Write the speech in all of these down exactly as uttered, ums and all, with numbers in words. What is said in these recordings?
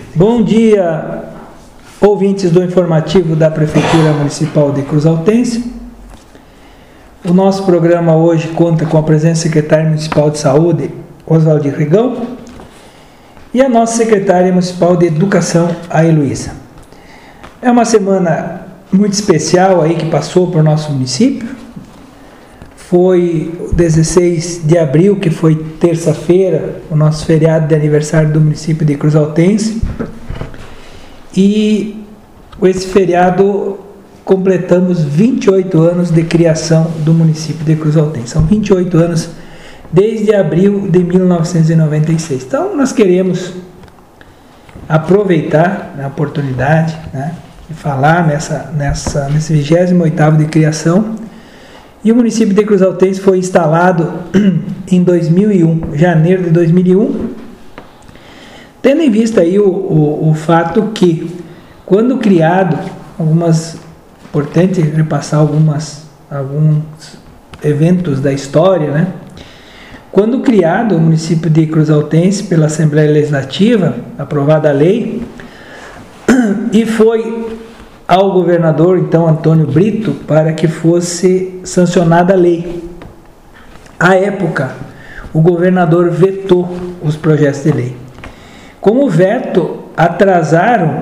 Bom dia, ouvintes do informativo da Prefeitura Municipal de Cruz Altense. O nosso programa hoje conta com a presença do secretário municipal de Saúde, Oswaldir Rigão, e a nossa secretária municipal de Educação, a Heloísa. É uma semana muito especial aí que passou para o nosso município. Foi o dezesseis de abril, que foi terça-feira, o nosso feriado de aniversário do município de Cruz Altense. E com esse feriado completamos vinte e oito anos de criação do município de Cruz Altense. São vinte e oito anos desde abril de mil novecentos e noventa e seis. Então nós queremos aproveitar a oportunidade, né, de falar nessa, nessa, nesse vigésimo oitavo de criação. E o município de Cruz Altense foi instalado em dois mil e um, janeiro de dois mil e um, tendo em vista aí o, o, o fato que, quando criado, algumas, importante repassar algumas, alguns eventos da história, né? Quando criado o município de Cruz Altense pela Assembleia Legislativa, aprovada a lei, e foi ao governador, então, Antônio Brito, para que fosse sancionada a lei. À época, o governador vetou os projetos de lei. Com o veto, atrasaram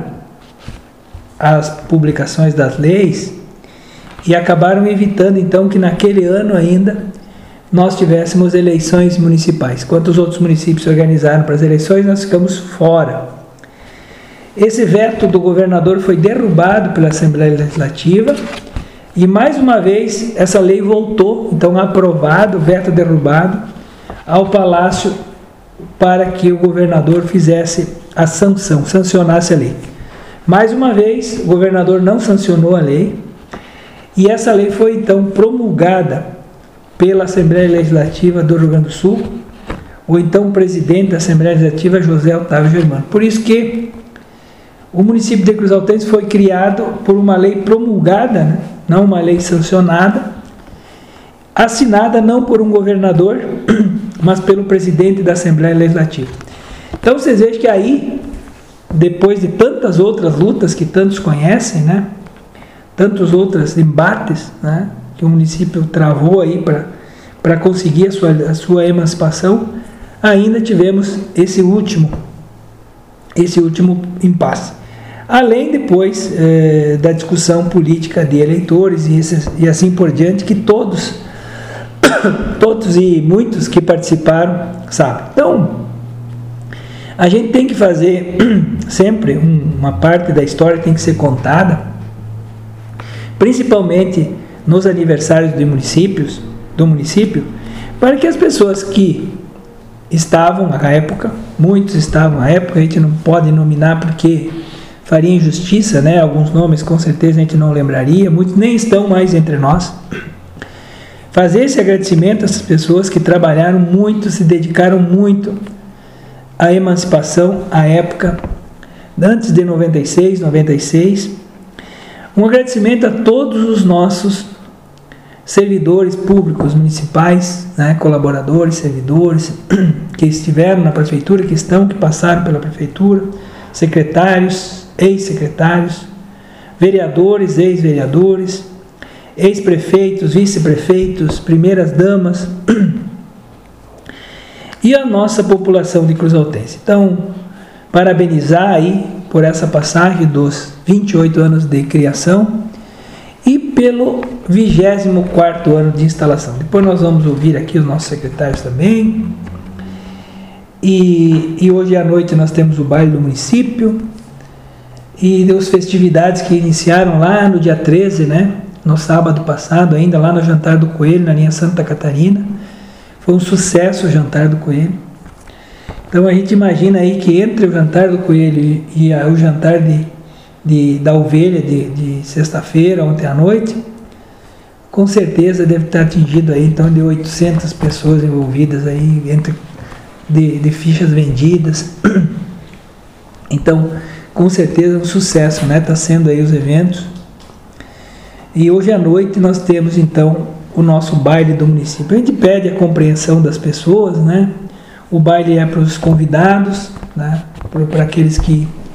as publicações das leis e acabaram evitando, então, que naquele ano ainda nós tivéssemos eleições municipais. Enquanto os outros municípios se organizaram para as eleições, nós ficamos fora. Esse veto do governador foi derrubado pela Assembleia Legislativa e, mais uma vez, essa lei voltou, então, aprovado, veto derrubado, ao Palácio para que o governador fizesse a sanção, sancionasse a lei. Mais uma vez, o governador não sancionou a lei e essa lei foi, então, promulgada pela Assembleia Legislativa do Rio Grande do Sul, o então presidente da Assembleia Legislativa, José Otávio Germano. Por isso que o município de Cruz Altense foi criado por uma lei promulgada, né? Não uma lei sancionada, assinada não por um governador, mas pelo presidente da Assembleia Legislativa. Então vocês vejam que aí, depois de tantas outras lutas que tantos conhecem, né? Tantos outros embates, né, que o município travou aí para conseguir a sua, a sua emancipação, ainda tivemos esse último, esse último impasse. Além depois eh, da discussão política de eleitores e, esses, e assim por diante, que todos, todos e muitos que participaram sabem. Então, a gente tem que fazer sempre um, uma parte da história tem que ser contada, principalmente nos aniversários de municípios, do município, para que as pessoas que estavam à época, muitos estavam à época, a gente não pode nominar porque faria injustiça, né? Alguns nomes com certeza a gente não lembraria, muitos nem estão mais entre nós. Fazer esse agradecimento a essas pessoas que trabalharam muito, se dedicaram muito à emancipação à época, antes de noventa e seis, noventa e seis. Um agradecimento a todos os nossos servidores públicos municipais, né, colaboradores, servidores que estiveram na prefeitura, que estão, que passaram pela prefeitura, secretários, ex-secretários, vereadores, ex-vereadores, ex-prefeitos, vice-prefeitos, primeiras damas e a nossa população de Cruz Altense. Então, parabenizar aí por essa passagem dos vinte e oito anos de criação e pelo vigésimo quarto ano de instalação. Depois nós vamos ouvir aqui os nossos secretários também. E, e hoje à noite nós temos o baile do município e as festividades que iniciaram lá no dia treze, né? No sábado passado, ainda lá no Jantar do Coelho, na linha Santa Catarina. Foi um sucesso o Jantar do Coelho. Então a gente imagina aí que entre o Jantar do Coelho e a, o Jantar de, de, da Ovelha de, de sexta-feira, ontem à noite, com certeza deve estar atingido aí então de oitocentas pessoas envolvidas aí, entre de, de fichas vendidas. Então, com certeza um sucesso, né? Está sendo aí os eventos. E hoje à noite nós temos então o nosso baile do município. A gente pede a compreensão das pessoas, né? O baile é para os convidados, né? Para aqueles que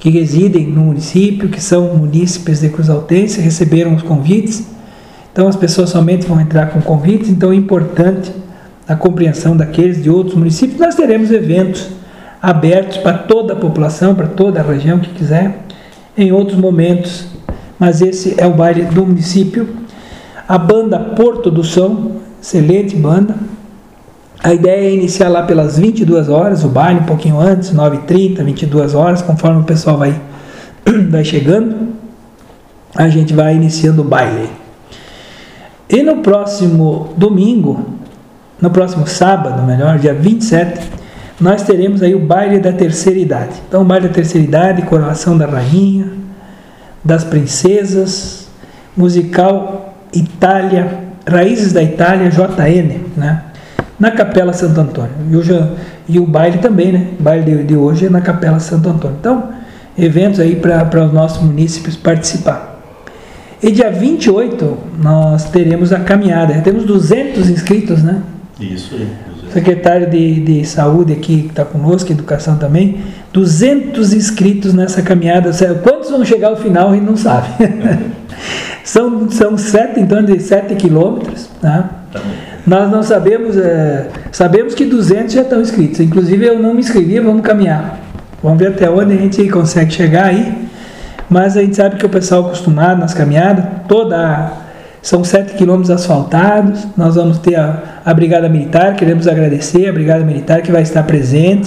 que residem no município, que são munícipes de Cruz Altense, receberam os convites. Então as pessoas somente vão entrar com convites, então é importante a compreensão daqueles de outros municípios. Nós teremos eventos abertos para toda a população, para toda a região que quiser, em outros momentos, mas esse é o baile do município. A banda Porto do Som, excelente banda. A ideia é iniciar lá pelas vinte e duas horas, o baile um pouquinho antes, nove e trinta, vinte e duas horas, conforme o pessoal vai, vai chegando, a gente vai iniciando o baile. E no próximo domingo, no próximo sábado, melhor, dia vinte e sete, nós teremos aí o baile da terceira idade. Então, o baile da terceira idade, coroação da rainha, das princesas, musical Itália, Raízes da Itália, J N, né? Na Capela Santo Antônio. E, hoje, e o baile também, né? O baile de, de hoje é na Capela Santo Antônio. Então, eventos aí para os nossos munícipes participar. E dia vinte e oito, nós teremos a caminhada. Já temos duzentos inscritos, né? Isso aí. Secretário de, de Saúde aqui, que está conosco, Educação também. duzentos inscritos nessa caminhada. Quantos vão chegar ao final, a gente não sabe. são, são sete, em torno de sete quilômetros, tá? Tá. Nós não sabemos, é, sabemos que duzentos já estão inscritos. Inclusive eu não me inscrevi, vamos caminhar. Vamos ver até onde a gente consegue chegar aí. Mas a gente sabe que o pessoal acostumado nas caminhadas, toda a, são sete quilômetros asfaltados. Nós vamos ter a, a Brigada Militar, queremos agradecer a Brigada Militar que vai estar presente.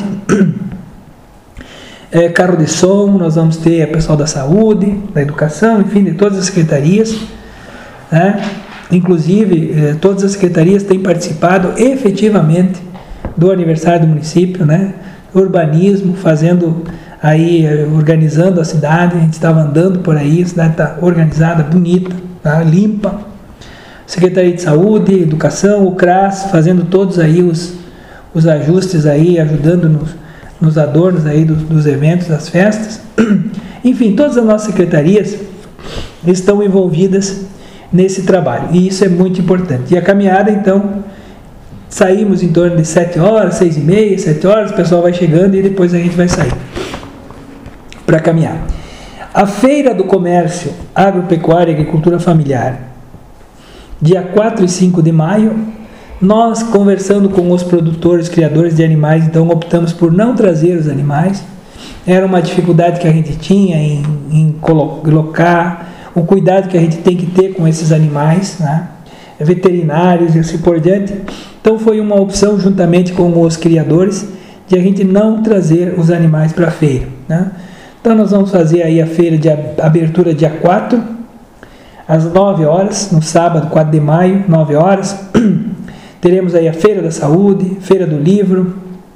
É, carro de som, nós vamos ter o pessoal da saúde, da educação, enfim, de todas as secretarias, né? Inclusive, eh, todas as secretarias têm participado efetivamente do aniversário do município, né? Urbanismo, fazendo aí, eh, organizando a cidade. A gente estava andando por aí, a cidade está organizada, bonita, tá? Limpa. Secretaria de Saúde, Educação, o CRAS, fazendo todos aí os, os ajustes aí, ajudando nos, nos adornos aí dos, dos eventos, das festas. Enfim, todas as nossas secretarias estão envolvidas nesse trabalho, e isso é muito importante. E a caminhada, então, saímos em torno de sete horas, seis e meia, sete horas, o pessoal vai chegando e depois a gente vai sair para caminhar. A Feira do Comércio Agropecuária e Agricultura Familiar, dia quatro e cinco de maio, nós conversando com os produtores, criadores de animais, então optamos por não trazer os animais. Era uma dificuldade que a gente tinha em, em colocar, o cuidado que a gente tem que ter com esses animais, né? Veterinários e assim por diante. Então foi uma opção, juntamente com os criadores, de a gente não trazer os animais para a feira, né? Então nós vamos fazer aí a feira de abertura dia quatro, às nove horas, no sábado, quatro de maio, nove horas. Teremos aí a Feira da Saúde, Feira do Livro,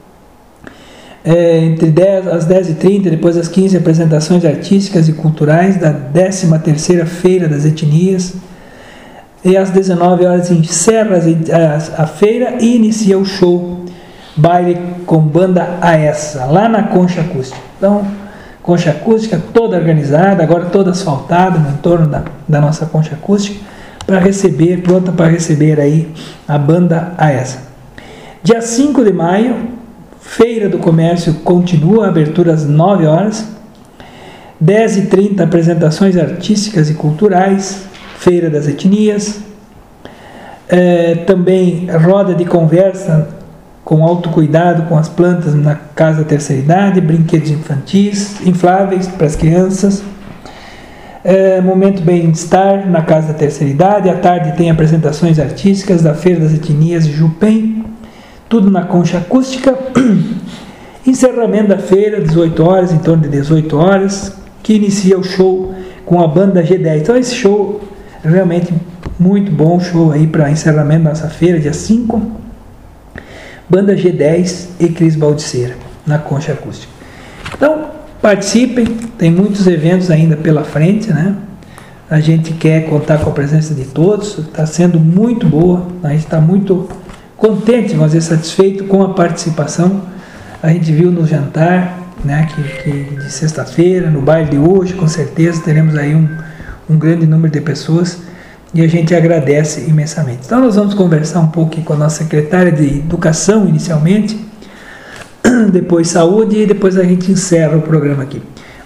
É, entre dez, às dez e trinta, depois às quinze, apresentações artísticas e culturais da décima terceira Feira das Etnias, e às dezenove horas encerra a, a feira e inicia o show baile com banda Aessa, lá na Concha Acústica. Então, Concha Acústica toda organizada, agora toda asfaltada no entorno da, da nossa Concha Acústica, para receber, pronta para receber aí a banda Aessa. Dia cinco de maio, Feira do Comércio continua, abertura às nove horas, dez e trinta, apresentações artísticas e culturais, Feira das Etnias, é, também roda de conversa com autocuidado com as plantas na Casa da Terceira Idade, brinquedos infantis, infláveis para as crianças, é, momento bem-estar na Casa da Terceira Idade. À tarde tem apresentações artísticas da Feira das Etnias de Jupém, tudo na Concha Acústica. Encerramento da feira, dezoito horas, em torno de dezoito horas, que inicia o show com a banda G dez. Então esse show é realmente muito bom, show aí para encerramento da nossa feira, dia cinco. Banda G dez e Cris Baldiceira, na Concha Acústica. Então, participem, tem muitos eventos ainda pela frente, né? A gente quer contar com a presença de todos, está sendo muito boa, a gente está muito contente, mas é satisfeito com a participação. A gente viu no jantar, né, que, que de sexta-feira, no baile de hoje, com certeza teremos aí um, um grande número de pessoas e a gente agradece imensamente. Então nós vamos conversar um pouco aqui com a nossa secretária de Educação inicialmente, depois Saúde e depois a gente encerra o programa aqui.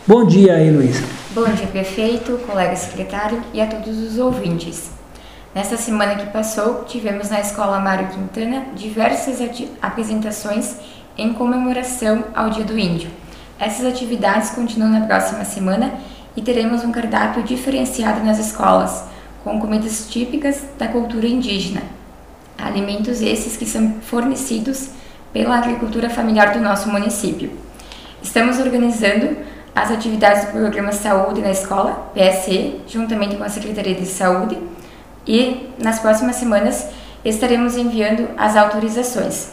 Bom dia, Heloísa. Bom dia, prefeito, colega secretário e a todos os ouvintes. Nesta semana que passou, tivemos na Escola Mário Quintana diversas apresentações em comemoração ao Dia do Índio. Essas atividades continuam na próxima semana e teremos um cardápio diferenciado nas escolas, com comidas típicas da cultura indígena. Alimentos esses que são fornecidos pela agricultura familiar do nosso município. Estamos organizando as atividades do Programa Saúde na Escola, P S E, juntamente com a Secretaria de Saúde, e nas próximas semanas estaremos enviando as autorizações.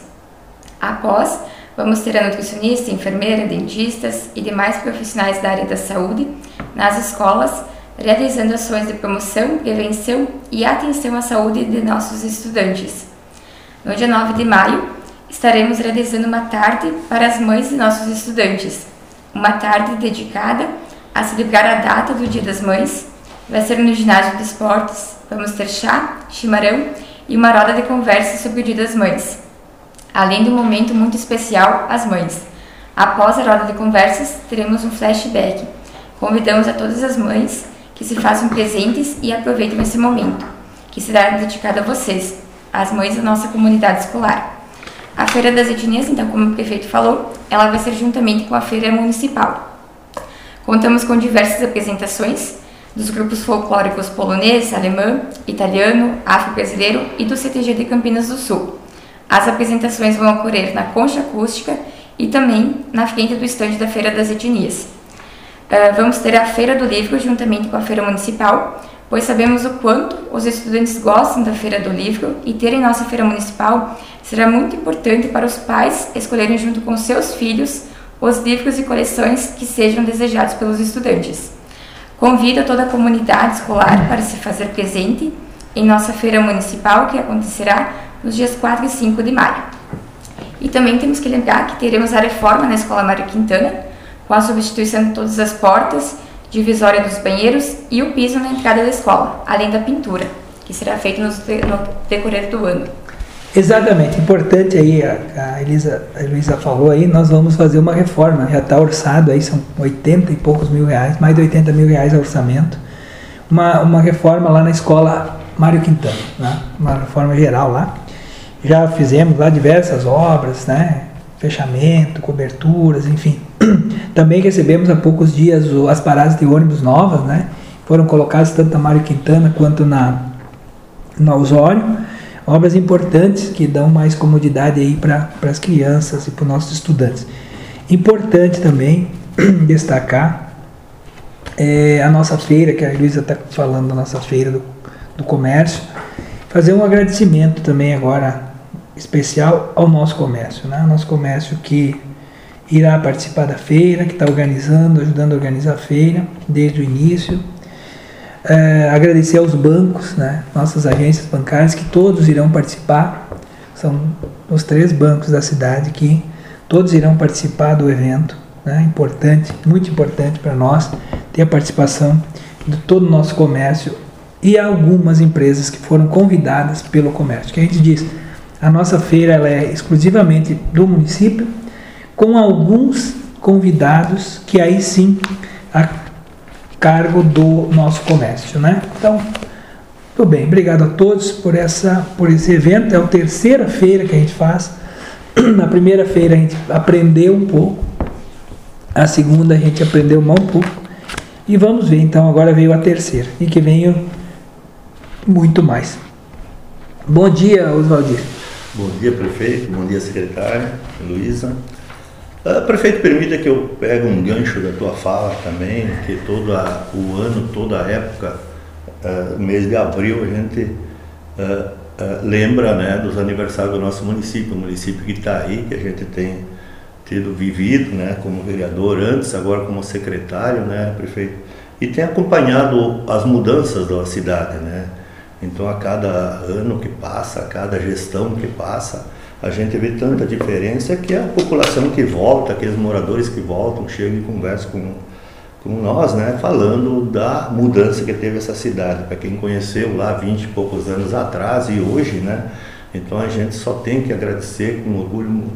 Após, vamos ter a nutricionista, enfermeira, dentistas e demais profissionais da área da saúde nas escolas, realizando ações de promoção, prevenção e atenção à saúde de nossos estudantes. No dia nove de maio, estaremos realizando uma tarde para as mães de nossos estudantes, uma tarde dedicada a celebrar a data do Dia das Mães. Vai ser no ginásio de esportes, vamos ter chá, chimarrão e uma roda de conversa sobre o Dia das Mães, além de um momento muito especial às mães. Após a roda de conversas, teremos um flashback. Convidamos a todas as mães que se façam presentes e aproveitem esse momento, que será dedicado a vocês, as mães da nossa comunidade escolar. A Feira das Etnias, então, como o prefeito falou, ela vai ser juntamente com a Feira Municipal. Contamos com diversas apresentações dos grupos folclóricos polonês, alemão, italiano, afro-brasileiro e do C T G de Campinas do Sul. As apresentações vão ocorrer na concha acústica e também na frente do estande da Feira das Etnias. Uh, vamos ter a Feira do Livro juntamente com a Feira Municipal, pois sabemos o quanto os estudantes gostam da Feira do Livro e terem nossa Feira Municipal será muito importante para os pais escolherem junto com seus filhos os livros e coleções que sejam desejados pelos estudantes. Convido toda a comunidade escolar para se fazer presente em nossa Feira Municipal, que acontecerá nos dias quatro e cinco de maio. E também temos que lembrar que teremos a reforma na Escola Mário Quintana, com a substituição de todas as portas, divisória dos banheiros e o piso na entrada da escola, além da pintura, que será feita no decorrer do ano. Exatamente, importante aí, a, a, Elisa, a Heloísa falou aí, nós vamos fazer uma reforma, já está orçado aí, são oitenta e poucos mil reais, mais de oitenta mil reais de orçamento, uma, uma reforma lá na Escola Mário Quintana, né? Uma reforma geral lá. Já fizemos lá diversas obras, né? Fechamento, coberturas, enfim. Também recebemos há poucos dias o, as paradas de ônibus novas, né? Foram colocadas tanto na Mário Quintana quanto na, na Osório. Obras importantes que dão mais comodidade aí para as crianças e para os nossos estudantes. Importante também destacar é, a nossa feira, que a Luísa está falando da nossa feira do, do comércio. Fazer um agradecimento também agora especial ao nosso comércio, né? Nosso comércio que irá participar da feira, que está organizando, ajudando a organizar a feira desde o início. É, agradecer aos bancos, né? Nossas agências bancárias, que todos irão participar. São os três bancos da cidade que todos irão participar do evento, né? Importante, muito importante para nós ter a participação de todo o nosso comércio e algumas empresas que foram convidadas pelo comércio. Que a gente diz, a nossa feira ela é exclusivamente do município, com alguns convidados que aí sim a cargo do nosso comércio, né? Então, tudo bem. Obrigado a todos por essa, por esse evento. É a terceira feira que a gente faz. Na primeira feira a gente aprendeu um pouco, a segunda a gente aprendeu mais um pouco e vamos ver. Então agora veio a terceira e que venha muito mais. Bom dia, Oswaldir. Bom dia, prefeito. Bom dia, secretária Heloísa. Uh, prefeito, permita que eu pegue um gancho da tua fala também, que todo a, o ano, toda a época, uh, mês de abril, a gente uh, uh, lembra, né, dos aniversários do nosso município, o município que está aí, que a gente tem tido vivido, né, como vereador antes, agora como secretário, né, prefeito, e tem acompanhado as mudanças da cidade, né. Então, a cada ano que passa, a cada gestão que passa, a gente vê tanta diferença que a população que volta, aqueles moradores que voltam, chegam e conversam com, com nós, né, falando da mudança que teve essa cidade. Para quem conheceu lá vinte e poucos anos atrás e hoje, né, então a gente só tem que agradecer com orgulho,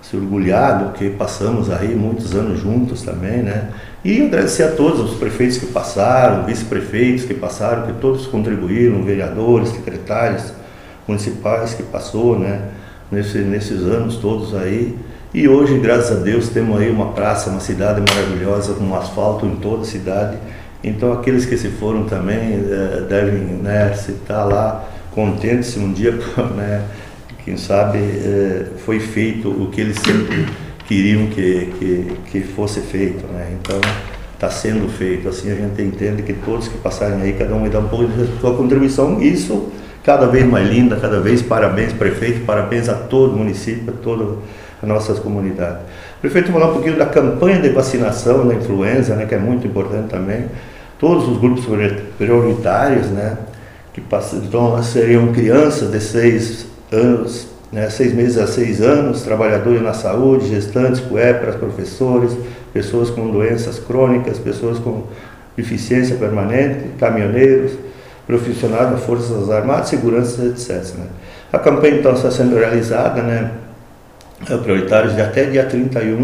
se orgulhar do que passamos aí muitos anos juntos também, né? E agradecer a todos os prefeitos que passaram, vice-prefeitos que passaram, que todos contribuíram, vereadores, secretários municipais que passou, né? Nesse, nesses anos todos aí. E hoje, graças a Deus, temos aí uma praça, uma cidade maravilhosa, com asfalto em toda a cidade. Então, aqueles que se foram também eh, devem, né, se estar lá contentes se um dia, né, quem sabe, eh, foi feito o que eles sempre queriam que, que, que fosse feito, né? Então, está sendo feito. Assim, a gente entende que todos que passarem aí, cada um vai dar um pouco de sua contribuição. Isso cada vez mais linda, cada vez parabéns, prefeito, parabéns a todo o município, a todas as nossas comunidades. Prefeito, falar um pouquinho da campanha de vacinação da influenza, né, que é muito importante também. Todos os grupos prioritários, né, que passam, então seriam crianças de seis anos, né, seis meses a seis anos, trabalhadores na saúde, gestantes, puérperas, professores, pessoas com doenças crônicas, pessoas com deficiência permanente, caminhoneiros, profissionais das Forças Armadas, segurança, etcétera, né. A campanha então está sendo realizada, né, prioritários de até dia trinta e um,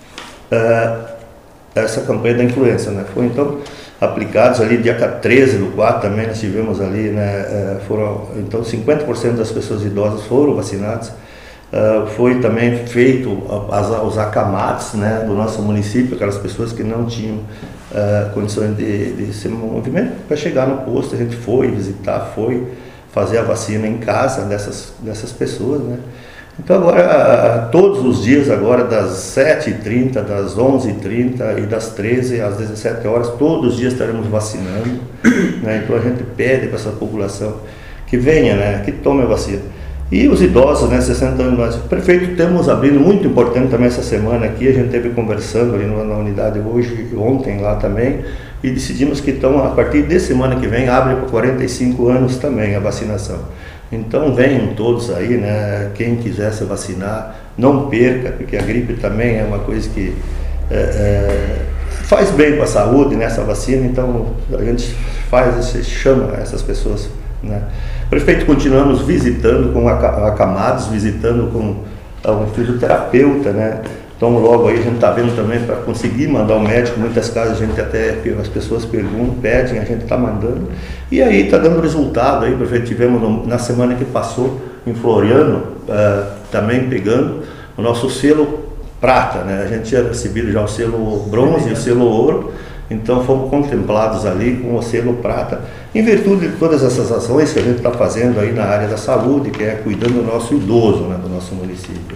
uh, essa campanha da influenza, né. Foi então aplicados ali dia treze do quatro também nós tivemos ali, né, foram, então cinquenta por cento das pessoas idosas foram vacinadas. Uh, foi também feito as, os acamates, né, do nosso município, aquelas pessoas que não tinham uh, condições de, de se movimentar para chegar no posto. A gente foi visitar, foi fazer a vacina em casa dessas, dessas pessoas, né. Então agora, todos os dias agora, das sete e trinta, das onze e trinta e das treze às dezessete horas, todos os dias estaremos vacinando, né? Então a gente pede para essa população que venha, né, que tome a vacina. E os idosos, né, sessenta anos, prefeito, temos abrindo, muito importante também essa semana aqui, a gente esteve conversando ali na unidade hoje, ontem lá também, e decidimos que então, a partir de semana que vem, abre para quarenta e cinco anos também a vacinação. Então venham todos aí, né? Quem quiser se vacinar, não perca, porque a gripe também é uma coisa que é, é, faz bem para a saúde, né, essa vacina. Então a gente faz, chama essas pessoas, né? Prefeito, continuamos visitando com acamados, visitando com um fisioterapeuta, né? Então logo aí a gente está vendo também para conseguir mandar o médico. Muitas casas a gente até, as pessoas perguntam, pedem, a gente está mandando. E aí está dando resultado aí, prefeito. Tivemos no, na semana que passou em Floriano, uh, também pegando o nosso selo prata, né? A gente tinha recebido já o selo bronze e o selo ouro. Então fomos contemplados ali com o selo prata, em virtude de todas essas ações que a gente está fazendo aí na área da saúde, que é cuidando do nosso idoso, né, do nosso município.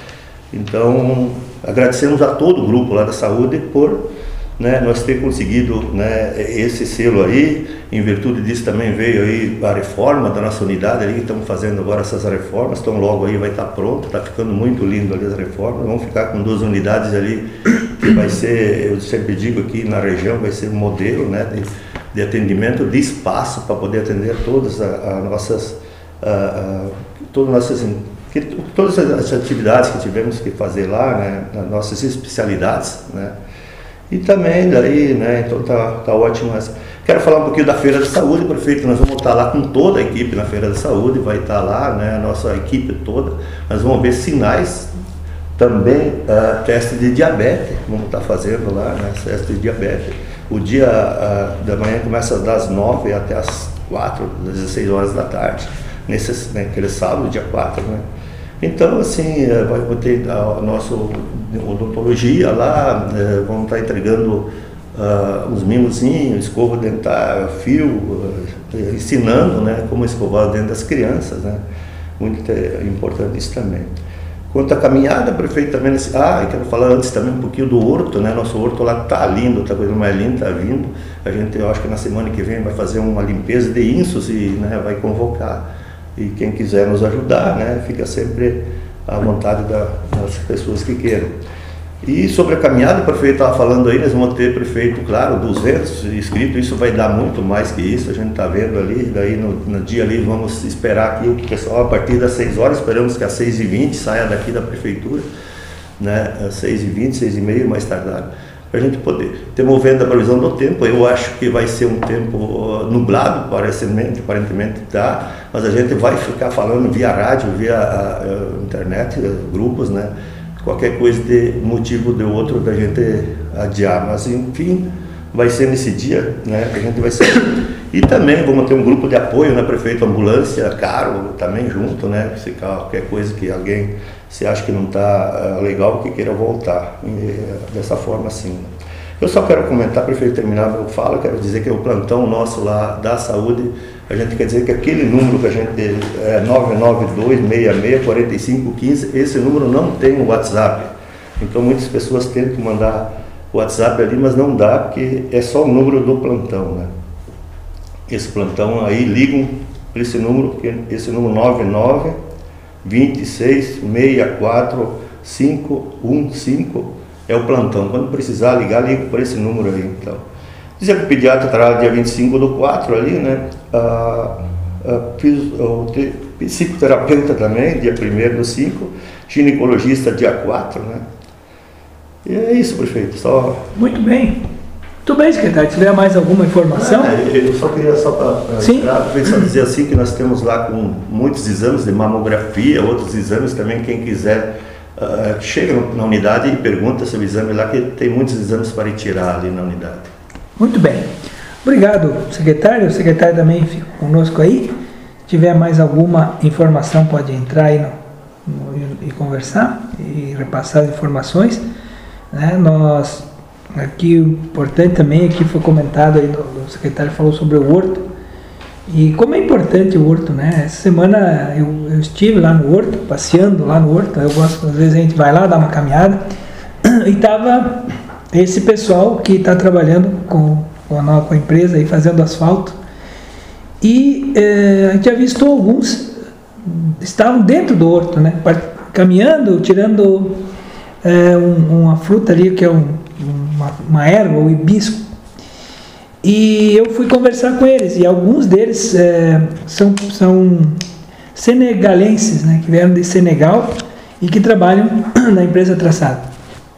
Então, agradecemos a todo o grupo lá da saúde por, né, nós ter conseguido, né, esse selo aí. Em virtude disso também veio aí a reforma da nossa unidade ali, que estamos fazendo agora essas reformas, então logo aí vai estar pronto, está ficando muito lindo ali as reformas. Vamos ficar com duas unidades ali, que vai ser, eu sempre digo aqui na região, vai ser um modelo, né, de, de atendimento, de espaço para poder atender todas as nossas, a, a, todas as nossas Que, todas as atividades que tivemos que fazer lá, né, nas nossas especialidades, né, e também daí, né, então tá, tá ótimo. Quero falar um pouquinho da Feira da Saúde, prefeito. Nós vamos estar lá com toda a equipe na Feira da Saúde, vai estar lá, né, a nossa equipe toda. Nós vamos ver sinais, também uh, teste de diabetes, vamos estar fazendo lá, né, teste de diabetes. O dia uh, da manhã começa das nove até as quatro, das dezesseis horas da tarde, nesse, né, aquele sábado, dia quatro, né. Então, assim, vai ter a nossa odontologia lá, vamos estar entregando uh, os mimosinhos, escova dentária, fio, uh, ensinando, né, como escovar o dente das crianças, né. Muito importante isso também. Quanto à caminhada, prefeito, também, ah, eu quero falar antes também um pouquinho do horto, né, nosso horto lá está lindo, está coisa mais linda, está vindo. A gente, eu acho que na semana que vem vai fazer uma limpeza de insos e, né, vai convocar. E quem quiser nos ajudar, né, fica sempre à vontade da, das pessoas que queiram. E sobre a caminhada, o prefeito estava falando aí, nós vamos ter, prefeito, claro, duzentos inscritos, isso vai dar muito mais que isso, a gente está vendo ali, daí no, no dia ali vamos esperar aqui o pessoal, a partir das seis horas, esperamos que às seis e vinte saia daqui da prefeitura, né, às seis e vinte, seis e meia, mais tardar, para a gente poder. Estamos vendo a previsão do tempo, eu acho que vai ser um tempo nublado, aparentemente, aparentemente tá, mas a gente vai ficar falando via rádio, via a, a internet, grupos, né, qualquer coisa de motivo de outro da gente adiar, mas enfim, vai ser nesse dia, né, que a gente vai ser. E também vamos ter um grupo de apoio, né, prefeito, ambulância, caro, também junto, né, se qualquer coisa que alguém se acha que não está uh, legal, que queira voltar, e, dessa forma assim. Eu só quero comentar, prefeito, terminar meu fala, quero dizer que o plantão nosso lá da saúde, a gente quer dizer que aquele número que a gente, é nove nove dois, seis seis, quatro cinco um cinco, esse número não tem no WhatsApp. Então muitas pessoas tentam mandar o WhatsApp ali, mas não dá, porque é só o número do plantão, né? Esse plantão aí, ligam para esse número, esse número nove nove dois seis, seis quatro cinco um cinco é o plantão. Quando precisar ligar, liga para esse número aí, então. Dizer que o pediatra estará dia vinte e cinco do quatro ali, né? Ah, ah, o psicoterapeuta também, dia primeiro do cinco, ginecologista dia quatro, né? E é isso, prefeito, só... Muito bem. Muito bem, secretário. Se tiver mais alguma informação... É, eu só queria só para só dizer assim que nós temos lá com muitos exames de mamografia, outros exames também, quem quiser, uh, chega na unidade e pergunta sobre o exame lá, que tem muitos exames para retirar ali na unidade. Muito bem. Obrigado, secretário. O secretário também fica conosco aí. Se tiver mais alguma informação, pode entrar aí no, no, e conversar e repassar as informações. Né? Nós, aqui, o importante também, aqui foi comentado aí, o secretário falou sobre o horto. E como é importante o horto, né? Essa semana eu, eu estive lá no horto, passeando lá no horto. Eu gosto, às vezes a gente vai lá, dá uma caminhada. E estava esse pessoal que está trabalhando com, com, a, com a empresa aí, fazendo asfalto. E é, a gente já visto alguns, estavam dentro do horto, né? Caminhando, tirando é, um, uma fruta ali, que é um, uma, uma erva, o hibisco. E eu fui conversar com eles, e alguns deles é, são, são senegalenses, né? Que vieram de Senegal e que trabalham na empresa Traçado.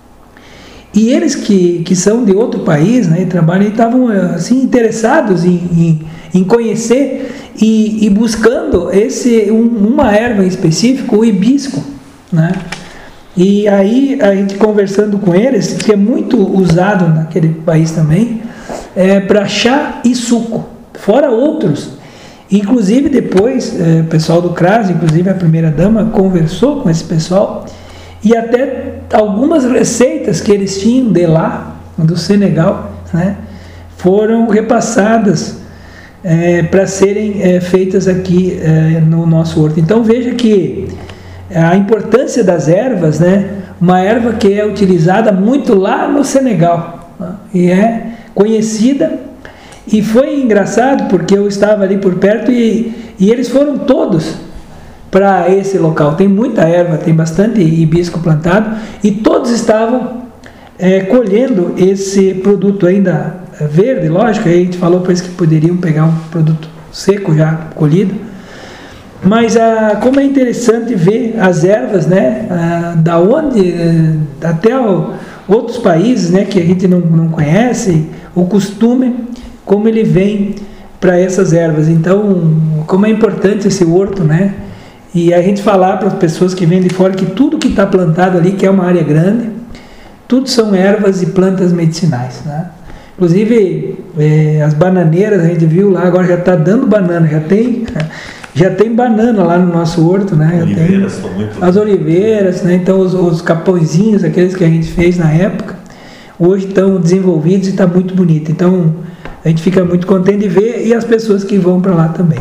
E eles que, que são de outro país, né, e trabalham, estavam assim, interessados em, em, em conhecer e, e buscando esse, um, uma erva em específico, o hibisco. Né? E aí a gente conversando com eles, que é muito usado naquele país também, é, para chá e suco, fora outros. Inclusive depois, é, o pessoal do CRAS, inclusive a primeira dama, conversou com esse pessoal, e até algumas receitas que eles tinham de lá, do Senegal, né, foram repassadas é, para serem é, feitas aqui é, no nosso horto. Então veja que a importância das ervas, né, uma erva que é utilizada muito lá no Senegal, né, e é conhecida. E foi engraçado porque eu estava ali por perto e, e eles foram todos para esse local. Tem muita erva, tem bastante hibisco plantado, e todos estavam é, colhendo esse produto ainda verde, lógico. Aí a gente falou para eles que poderiam pegar um produto seco já colhido, mas ah, como é interessante ver as ervas, né, ah, da onde até o, outros países, né, que a gente não, não conhece, o costume, como ele vem para essas ervas. Então, como é importante esse horto, né? E a gente falar para as pessoas que vêm de fora que tudo que está plantado ali, que é uma área grande, tudo são ervas e plantas medicinais, né? Inclusive, é, as bananeiras, a gente viu lá, agora já está dando banana, já tem, já tem banana lá no nosso horto, né? Já oliveiras tem são muito... as oliveiras, né? Então os, os capõezinhos, aqueles que a gente fez na época, hoje estão desenvolvidos e está muito bonito. Então, a gente fica muito contente de ver, e as pessoas que vão para lá também.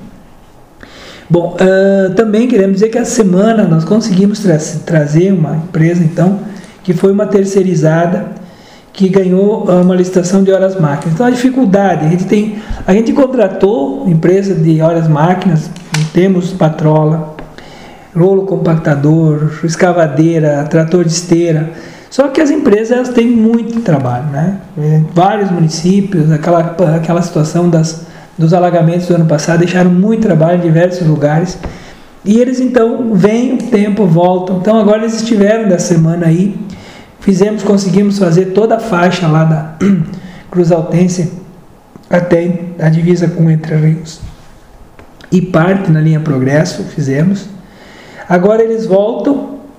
Bom, uh, também queremos dizer que essa semana nós conseguimos tra trazer uma empresa, então, que foi uma terceirizada, que ganhou uh, uma licitação de horas máquinas. Então, a dificuldade, a gente tem, a gente contratou empresa de horas máquinas, temos patrola, rolo compactador, escavadeira, trator de esteira. Só que as empresas, elas têm muito trabalho, né? Vários municípios, aquela, aquela situação das, dos alagamentos do ano passado, deixaram muito trabalho em diversos lugares. E eles, então, vêm o tempo, voltam. Então, agora eles estiveram da semana aí, fizemos, conseguimos fazer toda a faixa lá da Cruz Altense até a divisa com Entre Rios. E parte na linha Progresso, fizemos. Agora eles voltam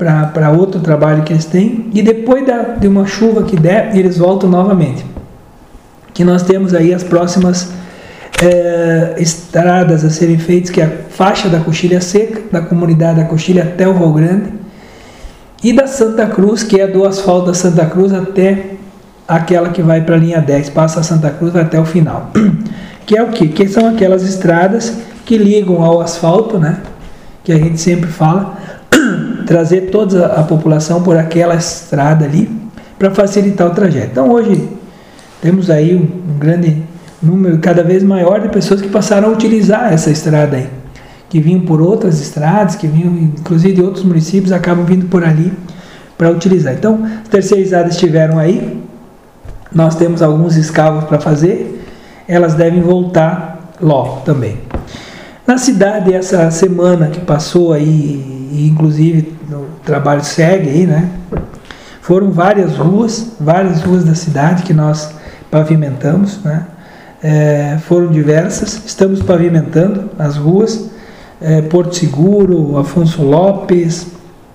para outro trabalho que eles têm, e depois da, de uma chuva que der, eles voltam novamente. Que nós temos aí as próximas é, estradas a serem feitas, que é a faixa da Coxilha Seca, da comunidade da Coxilha até o Val Grande, e da Santa Cruz, que é do asfalto da Santa Cruz até aquela que vai para a linha dez, passa a Santa Cruz, vai até o final. Que é o quê? Que são aquelas estradas que ligam ao asfalto, né? Que a gente sempre fala, trazer toda a população por aquela estrada ali, para facilitar o trajeto. Então hoje temos aí um, um grande número, cada vez maior, de pessoas que passaram a utilizar essa estrada aí, que vinham por outras estradas, que vinham inclusive de outros municípios, acabam vindo por ali para utilizar. Então, as terceirizadas estiveram aí, nós temos alguns escavos para fazer, elas devem voltar logo também. Na cidade, essa semana que passou aí, e inclusive o trabalho segue aí, né? Foram várias ruas, várias ruas da cidade que nós pavimentamos, né? É, foram diversas, estamos pavimentando as ruas, é, Porto Seguro, Afonso Lopes,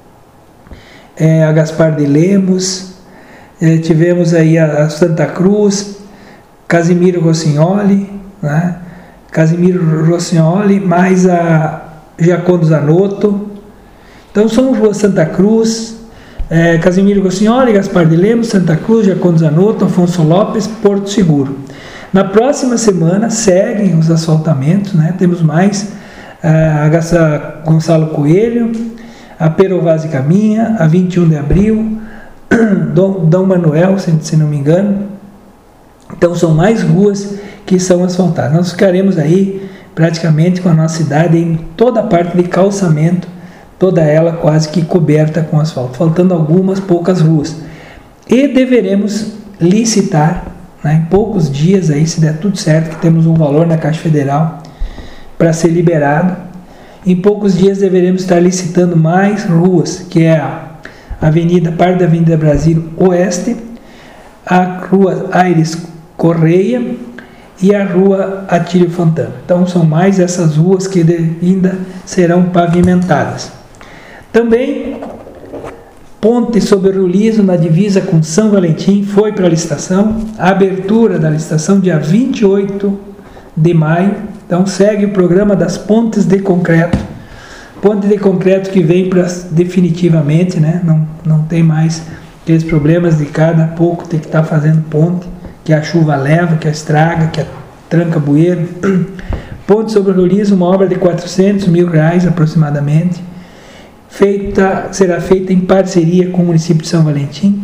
é, a Gaspar de Lemos, é, tivemos aí a, a Santa Cruz, Casimiro Rossignoli, né? Casimiro Rossignoli, mais a Giacomo Zanotto. Então são ruas Santa Cruz, é, Casimiro Rossignoli, Gaspar de Lemos, Santa Cruz, Giacomo Zanotto, Afonso Lopes, Porto Seguro. Na próxima semana seguem os asfaltamentos, né? Temos mais a Gaça Gonçalo Coelho, a Perovase Caminha, a vinte e um de abril, Dom, Dom Manuel, se, se não me engano. Então são mais ruas que são asfaltadas. Nós ficaremos aí praticamente com a nossa cidade em toda a parte de calçamento, toda ela quase que coberta com asfalto, faltando algumas poucas ruas. E deveremos licitar, né, em poucos dias aí, se der tudo certo, que temos um valor na Caixa Federal para ser liberado. Em poucos dias deveremos estar licitando mais ruas, que é a Avenida, parte da Avenida Brasil Oeste, a Rua Aires Correia e a Rua Atílio Fontana. Então são mais essas ruas que ainda serão pavimentadas. Também ponte sobre o Rio Liso, na divisa com São Valentim, foi para a licitação. A abertura da licitação dia vinte e oito de maio. Então segue o programa das pontes de concreto. Ponte de concreto que vem para definitivamente, né? Não, não tem mais aqueles problemas de cada pouco ter que estar fazendo ponte, que a chuva leva, que a estraga, que a tranca bueiro. Ponte sobre o Rio Liso, uma obra de quatrocentos mil reais aproximadamente. Feita, será feita em parceria com o município de São Valentim.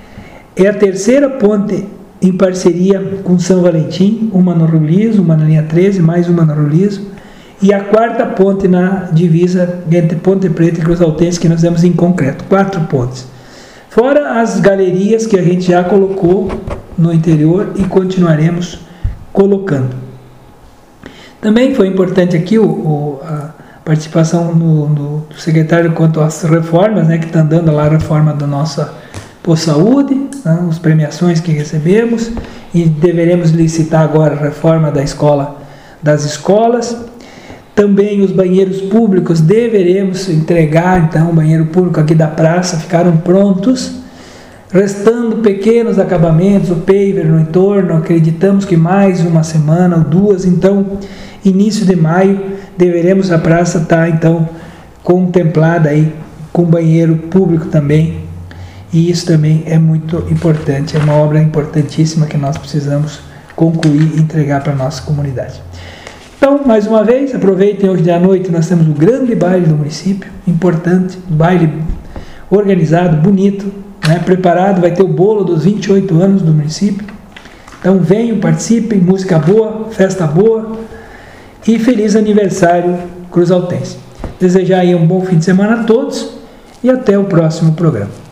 É a terceira ponte em parceria com São Valentim, uma no Rio Liso, uma na linha treze, mais uma no Rio Liso, e a quarta ponte na divisa entre Ponte Preta e Cruz Altense, que nós temos em concreto, quatro pontes. Fora as galerias que a gente já colocou no interior e continuaremos colocando. Também foi importante aqui o, o, a participação no, no, do secretário quanto às reformas, né, que está andando lá a reforma da nossa Posto Saúde, né, as premiações que recebemos, e deveremos licitar agora a reforma da escola, das escolas. Também os banheiros públicos deveremos entregar, então, o banheiro público aqui da praça, ficaram prontos, restando pequenos acabamentos, o paver no entorno, acreditamos que mais uma semana ou duas, então, início de maio, deveremos a praça estar, então, contemplada aí com banheiro público também, e isso também é muito importante, é uma obra importantíssima que nós precisamos concluir e entregar para a nossa comunidade. Então, mais uma vez, aproveitem hoje à noite, nós temos o grande baile do município, importante, baile organizado, bonito, né, preparado, vai ter o bolo dos vinte e oito anos do município. Então venham, participem, música boa, festa boa e feliz aniversário Cruz Altense. Desejar aí um bom fim de semana a todos e até o próximo programa.